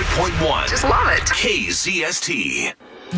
100.1. Just love it. KZST.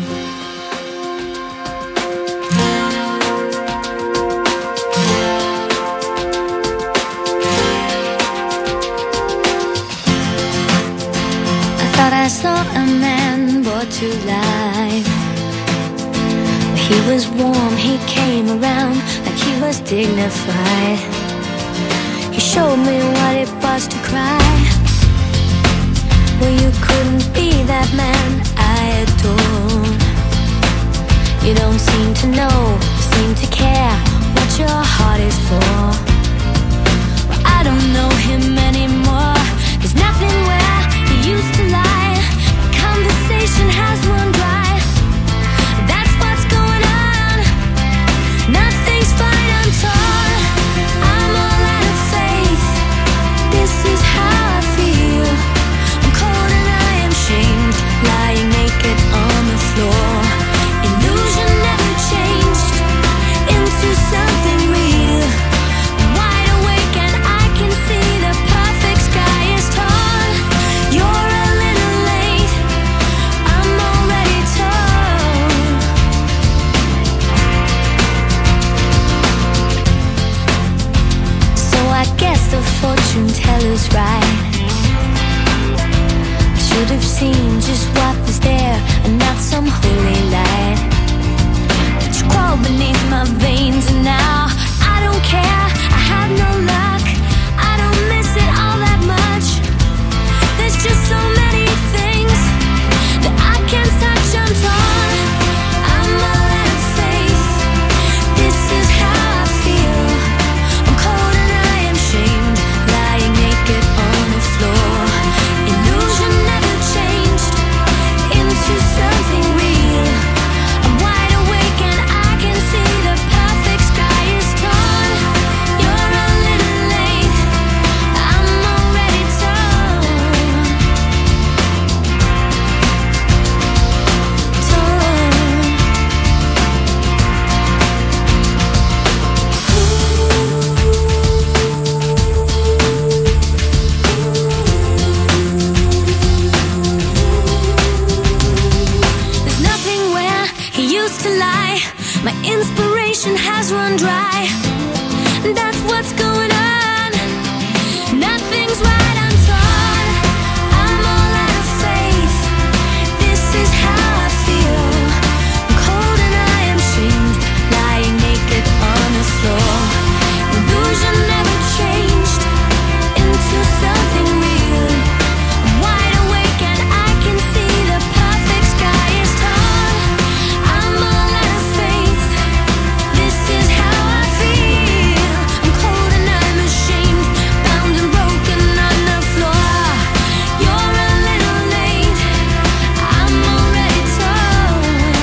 Thought I saw a man brought to life. He was warm, he came around like he was dignified. He showed me what it was to cry. Well, you couldn't be that man I adore. You don't seem to know, seem to care what your heart is for. Well, I don't know him anymore. There's nothing where he used to lie. The conversation has run dry. That's what's going on. Nothing's fine, I'm torn. I'm all out of faith. This is how I feel. I'm cold and I am shamed, lying naked on the floor. Illusion never changed into something real. I'm wide awake and I can see the perfect sky is torn. You're a little late, I'm already torn. So I guess the fortune teller's right. I should have seen just what was there and not some holy light. But you crawl beneath my veins and now I don't care, I have no luck. I don't miss it all that much. There's just so many things that I can't touch, I'm torn. I'm all out of faith. This is how I feel. I'm cold and I am shamed, lying naked on the floor. Illusion never changed into something real. I'm wide awake and I can see the perfect sky is torn. You're a little late, I'm already torn. There's nothing where he used to lie. My inspiration has run dry. That's what's going on. Nothing's right, I'm torn. I'm all out of faith. This is how I feel. I'm cold and I am shamed, lying naked on the floor. Illusion never changed into something real. I'm wide awake and I can see the perfect sky is torn. I'm all out of faith. This is how I feel. I'm cold and I'm ashamed, bound and broken on the floor. You're a little late, I'm already torn.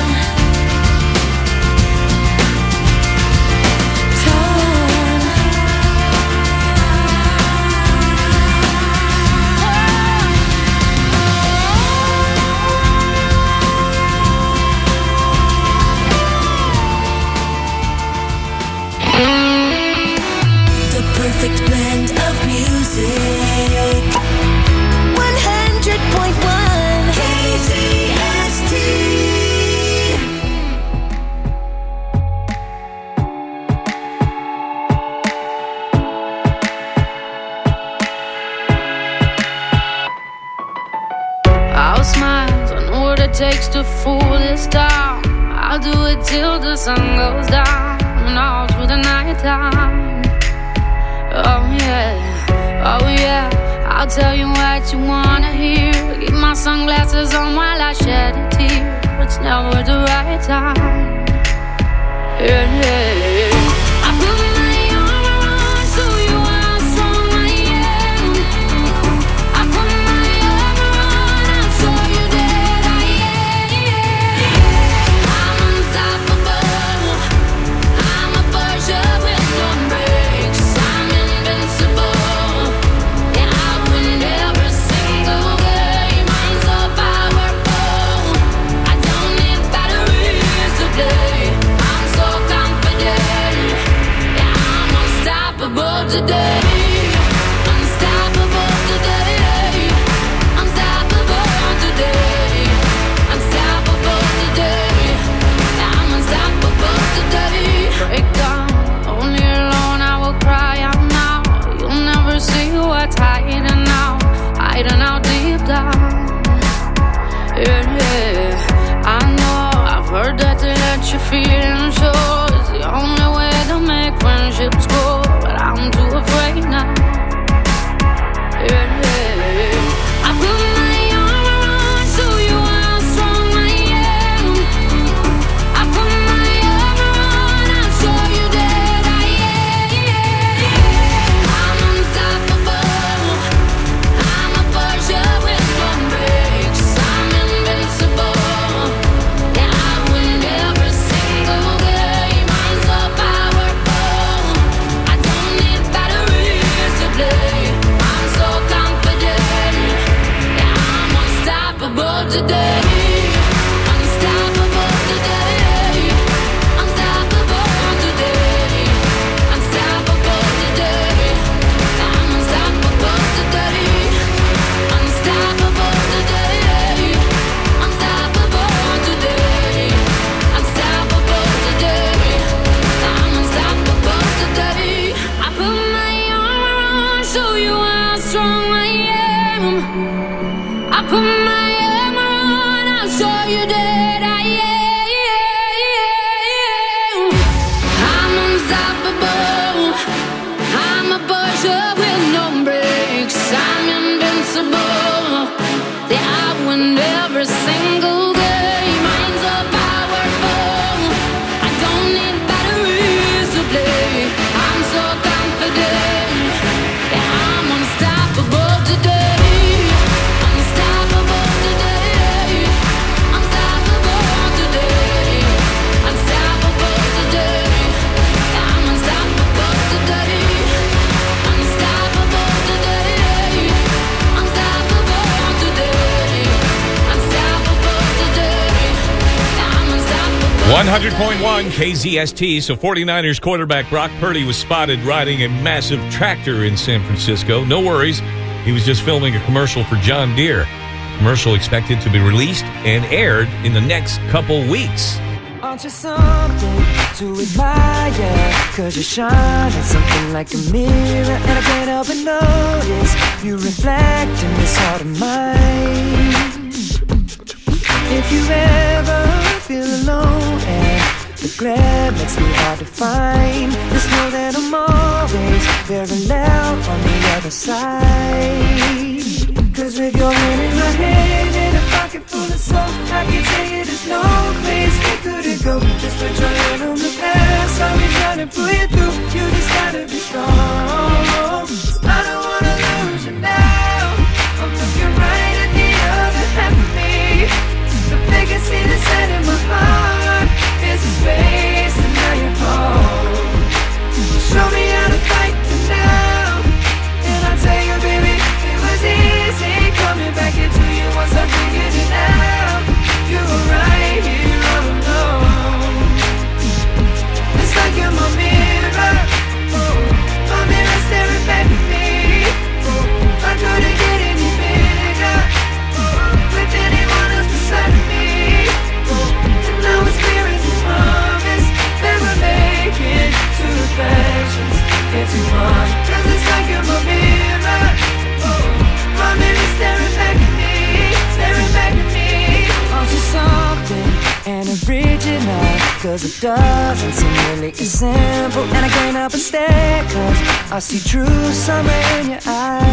The perfect blend of music. 100.1 KZST. I'll smile, I know what it takes to fool this town. I'll do it till the sun goes down and all through the night time. Oh yeah, I'll tell you what you wanna hear. Keep my sunglasses on while I shed a tear. It's never the right time. Yeah. I put my armor on so you are how strong I am. I put my armor on, I'll show you that I am. I'm unstoppable. I'm a Porsche with no brakes. I'm invincible. Yeah, I win every single game. I'm so powerful. I don't need batteries today. I'm so confident. Yeah, I'm unstoppable today. Unstoppable today. Unstoppable. show you how strong I am. I put my armor on, I'll show you that I am. I'm unstoppable. I'm a pusher with no brakes. I'm invincible. Yeah, I win every single game. I'm so powerful. I don't need batteries to play. I'm so confident. Yeah, I'm unstoppable today. Unstoppable today. Unstoppable today. Unstoppable today. I'm unstoppable today. Unstoppable today. Unstoppable today. Unstoppable today. I'm unstoppable. 100.1 KZST. So 49ers quarterback Brock Purdy was spotted riding a massive tractor in San Francisco. No worries. He was just filming a commercial for John Deere. Commercial expected to be released and aired in the next couple weeks. Aren't you something to admire? Cause you shine at something like a mirror, and I can't help but notice you reflect in this heart of mine. If you ever feel alone and the glare makes me hard to find, just know that I'm always very loud on the other side. Cause with your hand in my hand and a pocket full of soap, I can tell you there's no place we couldn't go. Just put your hand on the past, I'll be trying to pull you through. You just gotta be strong. I don't wanna lose you now. I'm looking right at the other half of me. The biggest see the set in my heart is the space, and now you're home. Show me how to fight for now, and I'll tell you, baby, it was easy coming back into you once I figured it out. You were right here all alone. It's like you're my mirror, my mirror staring back at me. I couldn't get any bigger with anyone else beside me. And now it's clear as this promise that we're making two reflections into one. Cause it's like you're my mirror, my mirror staring back at me, staring back at me. Aren't you something and original? Cause it doesn't seem really as simple, and I can't help but stare cause I see true summer in your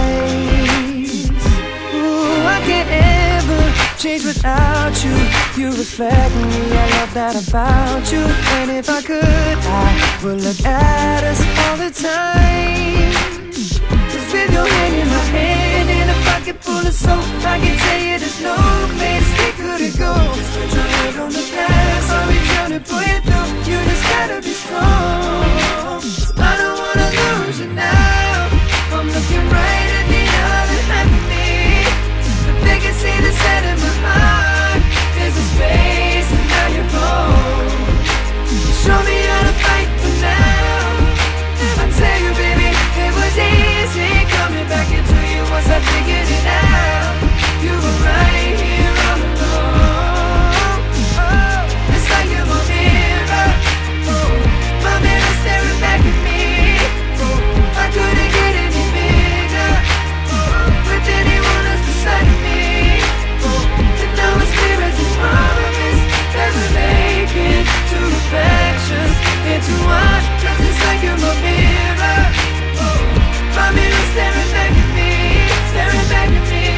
eyes. Ooh, I can't ever change without you. You reflect me, I love that about you. And if I could, I would look at us all the time. Cause with your hand in my hand and a pocket full of soap, I can tell you there's no place we couldn't go. Just put your hand on the past, I'll be trying to pull you through. You just gotta be strong. I don't wanna lose you now. I'm looking right at the other half of me. The biggest see the set in my heart is a space, and now you're home. Show me how to fight for now, and I tell you, baby, it was easy coming back into you once I figured it out. You were right here all alone. Oh, it's like you're my mirror, my mirror staring back at me. I couldn't get any bigger with anyone else beside me. And now it's clear as this promise that we're making two reflections into one. Cause it's like you're my mirror, my mirror staring back at me, staring back at me.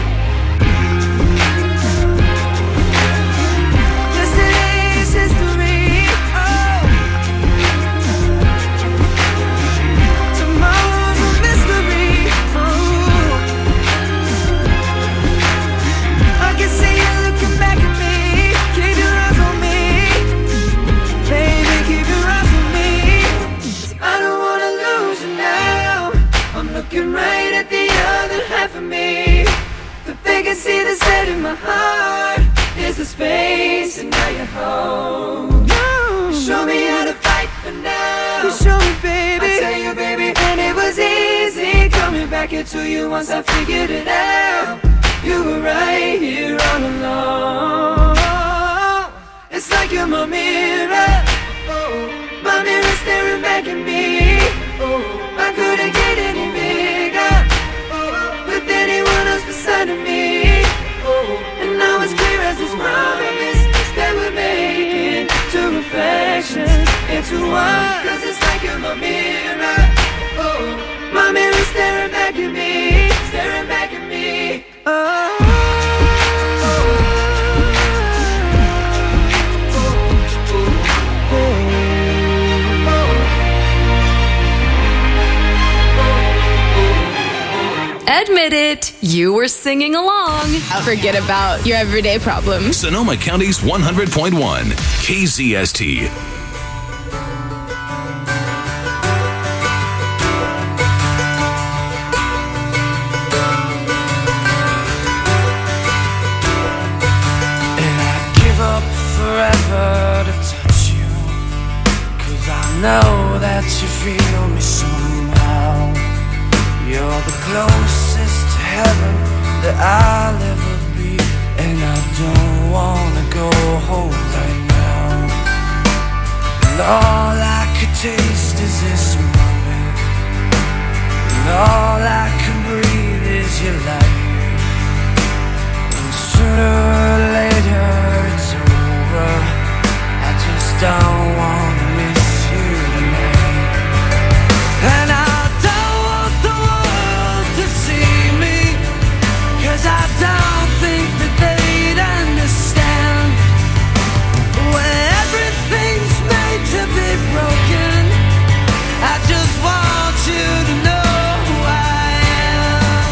Yesterday's history, oh. Tomorrow's a mystery, oh. I can see you looking back at me. Keep your eyes on me, baby, keep your eyes on me. 'Cause I don't wanna lose you now. I'm looking right at the other half of me. The vacancy that's set in my heart is the space, and now you're home. You show me how to fight for now. You show me, baby. I tell you, baby, and it was easy coming back into you once I figured it out. You were right here all along. It's like you're my mirror, my mirror staring back at me. I couldn't get any bigger to one, 'cause it's like you're my mirror. Oh, my mirror staring back at me, staring back at me. Oh. Admit it, you were singing along. Forget about your everyday problems. Sonoma County's 100.1 KZST. And I'd give up forever to touch you, 'cause I know that you feel me somehow. You're the closest to heaven that I'll ever be, and I don't wanna go home right now. And all I could taste is this moment, and all I can breathe is your life. And sooner or later it's over, I just don't wanna miss you tonight. And I I don't think that they'd understand when everything's made to be broken. I just want you to know who I am.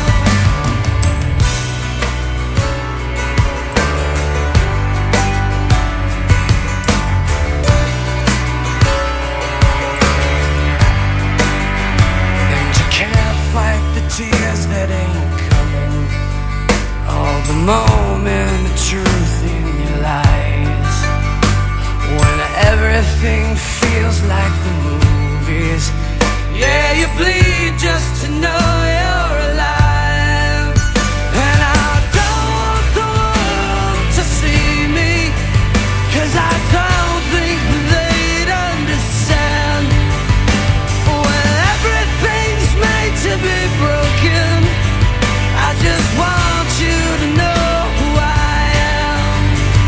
And you can't fight the tears that ain't coming, all the moment of truth in your lies, when everything feels like the movies. Yeah, you bleed just to know you're alive. And I don't want the world to see me, 'cause I don't think they'd understand when everything's made to be broken. I just want you to know who I am.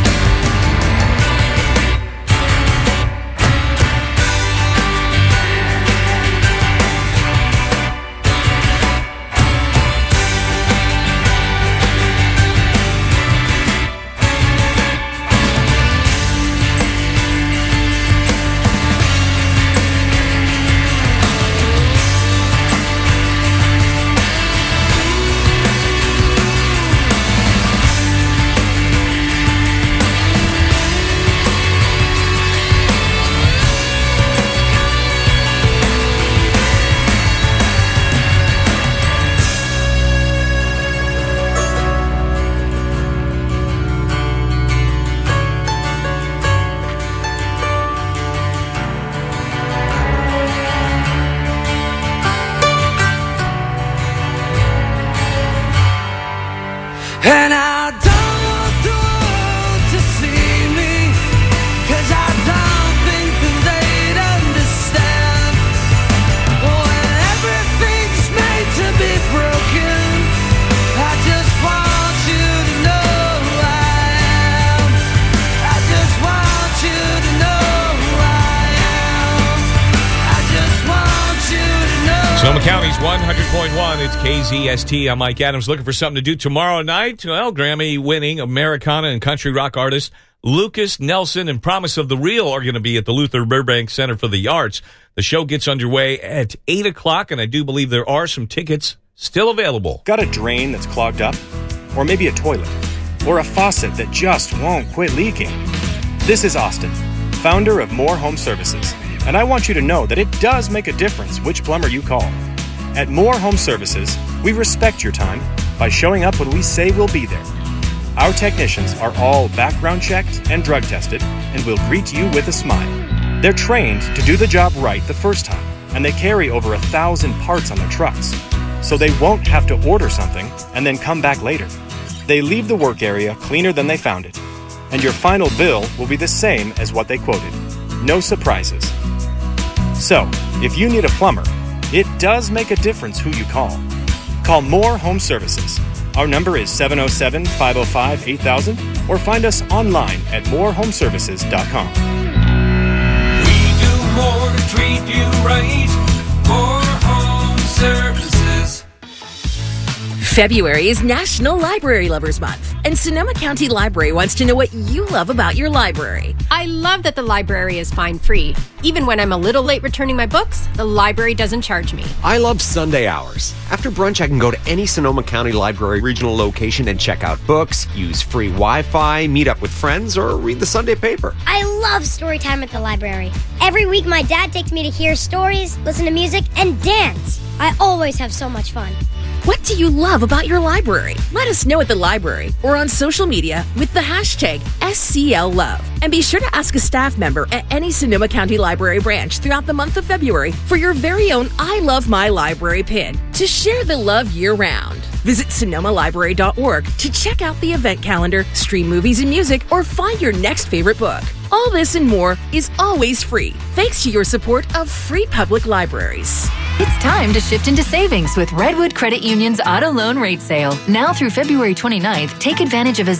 And I don't want the world to see me, 'cause I don't think that they'd understand when everything's made to be broken. I just want you to know who I am. I just want you to know who I am. I just want you to know. Sonoma County's 100.1. It's KZST. I'm Mike Adams. Looking for something to do tomorrow night? Well, Grammy-winning Americana and country rock artist Lukas Nelson and Promise of the Real are going to be at the Luther Burbank Center for the Arts. The show gets underway at 8 o'clock, and I do believe there are some tickets still available. Got a drain that's clogged up? Or maybe a toilet? Or a faucet that just won't quit leaking? This is Austin, founder of More Home Services, and I want you to know that it does make a difference which plumber you call. At More Home Services, we respect your time by showing up when we say we'll be there. Our technicians are all background checked and drug tested and will greet you with a smile. They're trained to do the job right the first time, and they carry over 1,000 parts on their trucks, so they won't have to order something and then come back later. They leave the work area cleaner than they found it, and your final bill will be the same as what they quoted. No surprises. So, if you need a plumber, it does make a difference who you call. Call More Home Services. Our number is 707-505-8000 or find us online at morehomeservices.com. We do more treat you right. More Home Services. February is National Library Lovers Month, and Sonoma County Library wants to know what you love about your library. I love that the library is fine free. Even when I'm a little late returning my books, the library doesn't charge me. I love Sunday hours. After brunch, I can go to any Sonoma County Library regional location and check out books, use free Wi-Fi, meet up with friends, or read the Sunday paper. I love story time at the library. Every week, my dad takes me to hear stories, listen to music, and dance. I always have so much fun. What do you love about your library? Let us know at the library or on social media with the hashtag SCLLove. And be sure to ask a staff member at any Sonoma County Library branch throughout the month of February for your very own I Love My Library pin to share the love year-round. Visit SonomaLibrary.org to check out the event calendar, stream movies and music, or find your next favorite book. All this and more is always free, thanks to your support of free public libraries. It's time to shift into savings with Redwood Credit Union's auto loan rate sale. Now through February 29th, take advantage of a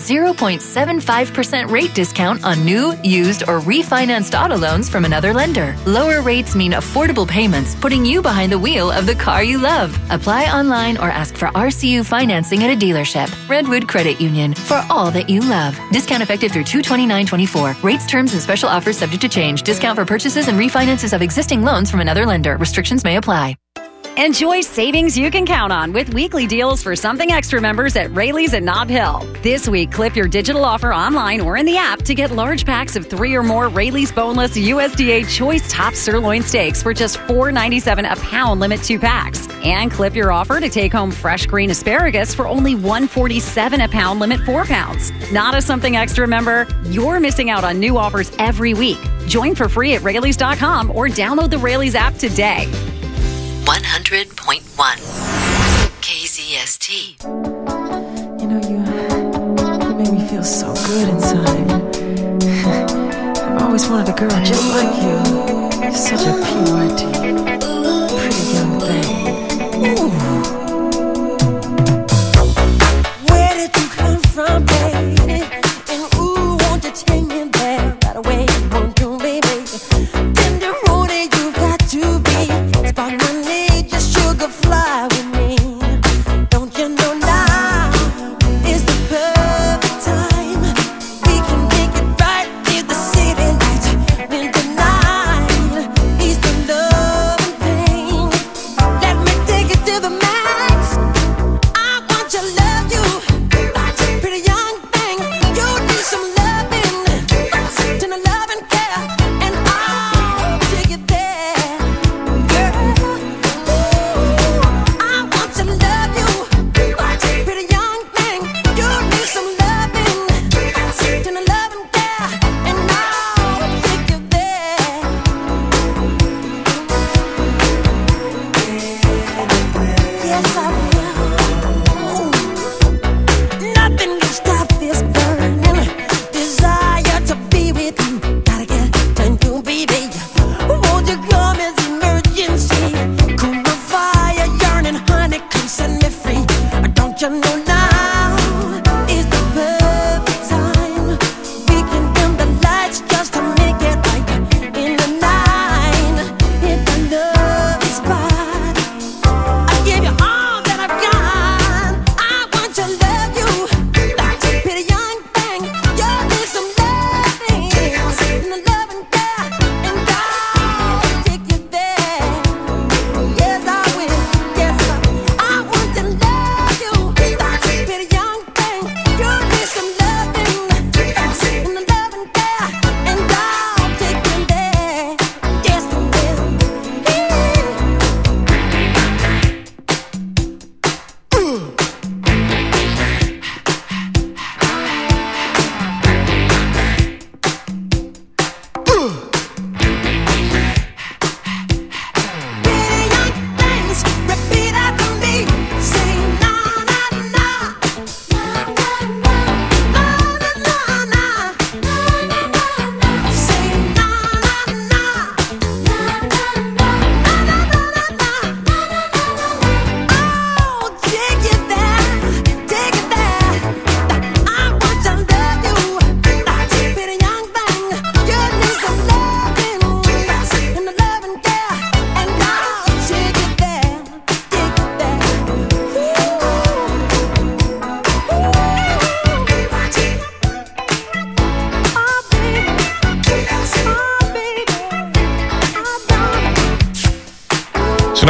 0.75% rate discount on new, used, or refinanced auto loans from another lender. Lower rates mean affordable payments, putting you behind the wheel of the car you love. Apply online or ask for RCU financing at a dealership. Redwood Credit Union, for all that you love. Discount effective through 2/29/24. Rates, terms, and special offers subject to change. Discount for purchases and refinances of existing loans from another lender. Restrictions may apply. Enjoy savings you can count on with weekly deals for Something Extra members at Rayleigh's at Nob Hill. This week, clip your digital offer online or in the app to get large packs of 3 or more Rayleigh's boneless USDA choice top sirloin steaks for just $4.97 a pound, limit 2 packs. And clip your offer to take home fresh green asparagus for only $1.47 a pound, limit 4 pounds. Not a Something Extra member? You're missing out on new offers every week. Join for free at Rayleigh's.com or download the Rayleigh's app today. 100.1 KZST. You know, you made me feel so good inside. I've always wanted a girl just like you. You're such a purity, pretty young thing. Ooh. Where did you come from, baby? And ooh, won't you take me there right away? Won't you, baby? Tender roadie, you got to be. Spot my need, just sugar fly with me. Don't you know now is the perfect time? We can make it right in the city lights. When the night is the love and pain. Let me take it to the max. I want to love you, pretty young thing. You need some loving, tender love and care, and I'll take it there, girl. I want to love you, pretty young thing. You need some loving, tender love and care, and I'll take you there. Yes, I will. Nothing can stop this burning desire to be with you. Gotta get to you, baby. Won't you come as emergency? Cool my fire, yearning, honey, come set me free. Don't you know now is the perfect time? We can dim the lights just to make it right in the night. Hit the love spot. I give you all that I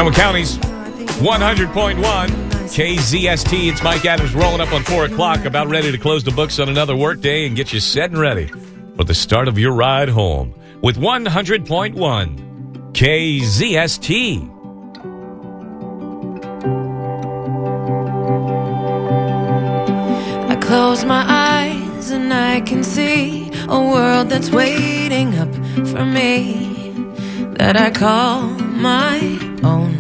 Sonoma County's 100.1 KZST. It's Mike Adams rolling up on 4 o'clock, about ready to close the books on another workday and get you set and ready for the start of your ride home with 100.1 KZST. I close my eyes and I can see a world that's waiting up for me, that I call my own.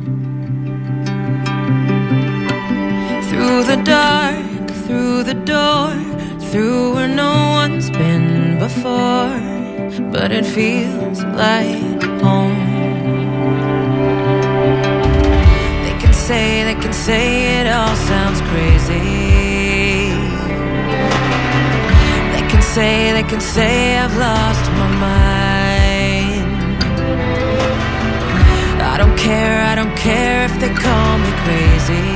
Through the dark, through the door, through where no one's been before, but it feels like home. They can say it all sounds crazy. They can say I've lost my mind. I don't care if they call me crazy.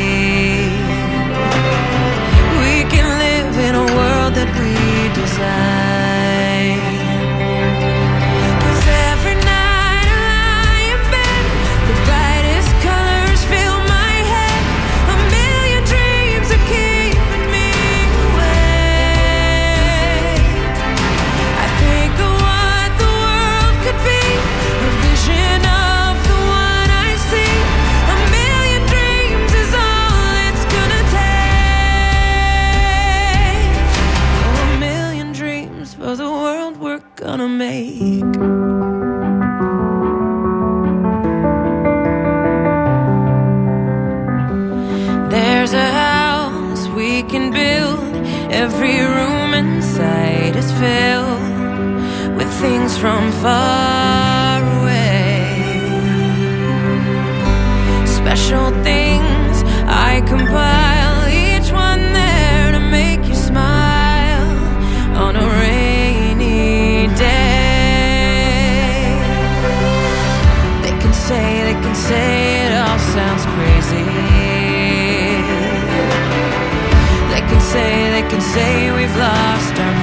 We can live in a world that we design. 'Cause every night I lie in bed, the brightest colors fill my head. A million dreams are keeping me awake. I think of what the world could be, a vision of the one I see. A million dreams is all it's gonna take. Oh, a million dreams for the world we're gonna make. There's a house we can build. Every room inside is filled with things from far away. Special things I compile, each one there to make you smile on a rainy day. They can say it all sounds crazy. They can say we've lost our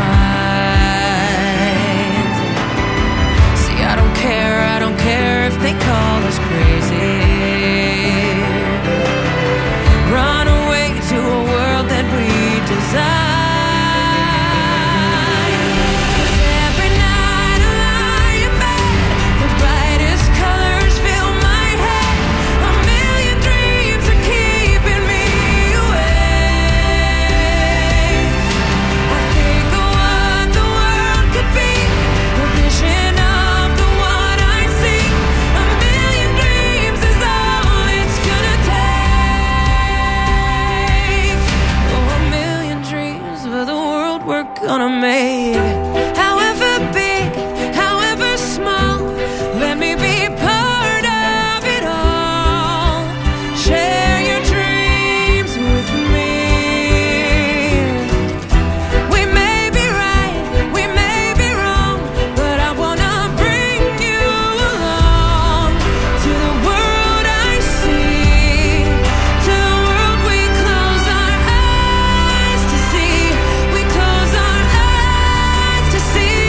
minds. See, I don't care if they call us crazy. Run away to a world that we design. 'Cause every night I lie in bed, the brightest colors fill my head. A million dreams are keeping me awake. I think of what the world could be, a vision of the one I see. A million dreams is all it's gonna take. Oh, a million dreams for the world we're gonna make. However big, however small, let me be part of it all. Share your dreams with me. We may be right, we may be wrong, but I wanna bring you along to the world I see, to the world we close our eyes to see. We close our eyes to see.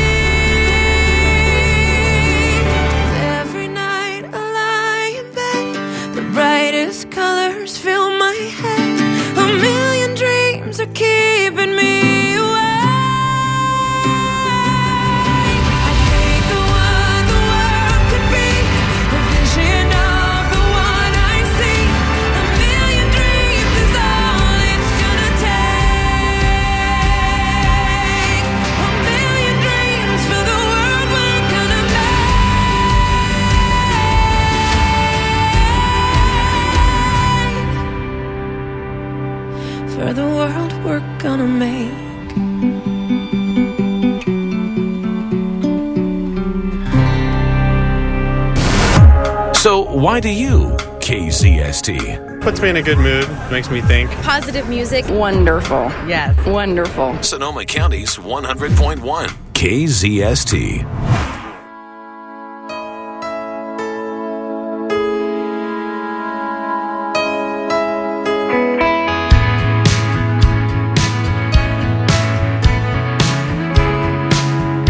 Every night I lie in bed, the brightest colors fill my head. A million dreams are keeping me awake. I think of what the world could be, a vision of the one I see. A million dreams is all it's gonna take. A million dreams for the world we're gonna make. For the world we're gonna make. So why do you KZST? Puts me in a good mood, makes me think. Positive music. Wonderful. Yes. Wonderful. Sonoma County's 100.1 KZST.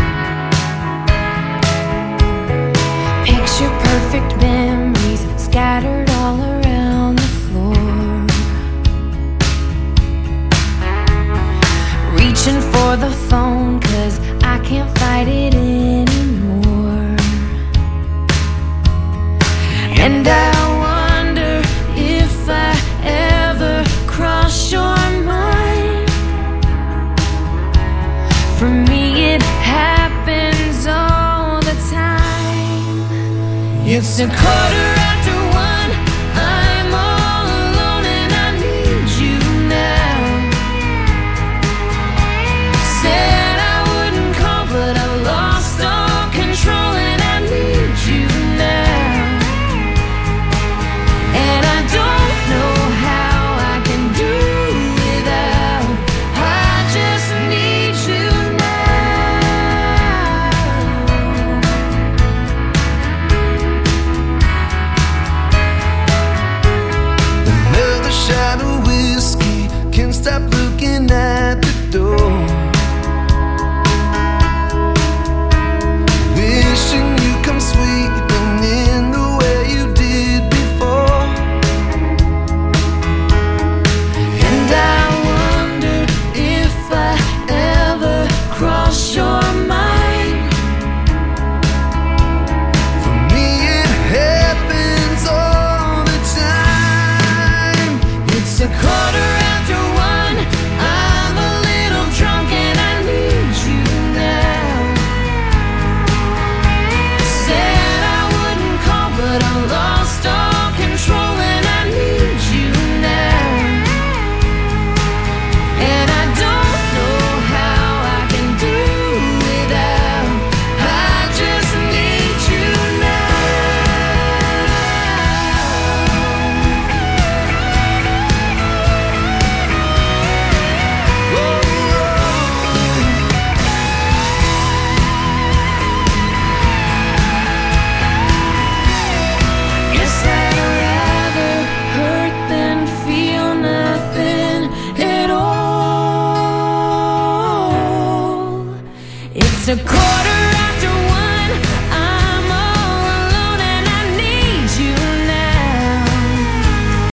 Picture perfect memories It's a quarter after one. I'm all alone and I need you now. Said I wouldn't call, but I lost all control and I need you now. And I don't know how I can do without. I just need you Another shot of whiskey, can't stop looking at the door. Wishing you come sweeping in the way you did before. And I wonder if I ever cross your mind. For me it happens all the time. It's a quarter after one. I'm a little drunk and I need you now. Said I wouldn't call, but I lost all control and I need you now. And I don't know how I can do without. I just need you Guess I'd rather hurt than feel nothing at all. It's a quarter